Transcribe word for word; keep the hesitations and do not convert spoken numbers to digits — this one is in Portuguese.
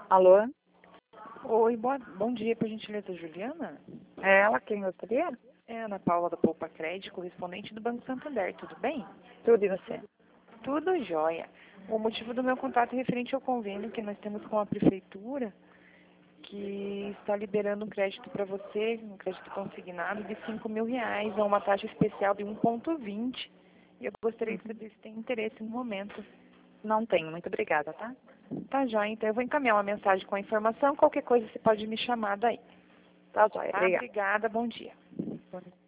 Alô? Oi, boa, bom dia, por gentileza, Juliana? É ela quem gostaria? É a Ana Paula da Poupa Crédito, correspondente do Banco Santander, tudo bem? Tudo e você? Tudo jóia. O motivo do meu contato é referente ao convênio que nós temos com a Prefeitura, que está liberando um crédito para você, um crédito consignado de cinco mil reais, a uma taxa especial de um vírgula vinte. E eu gostaria de saber se tem interesse no momento. Não tenho, muito obrigada, tá? Tá jóia, então eu vou encaminhar uma mensagem com a informação, qualquer coisa você pode me chamar daí. Tá, joia, Tá? obrigada. Obrigada, bom dia. Bom dia.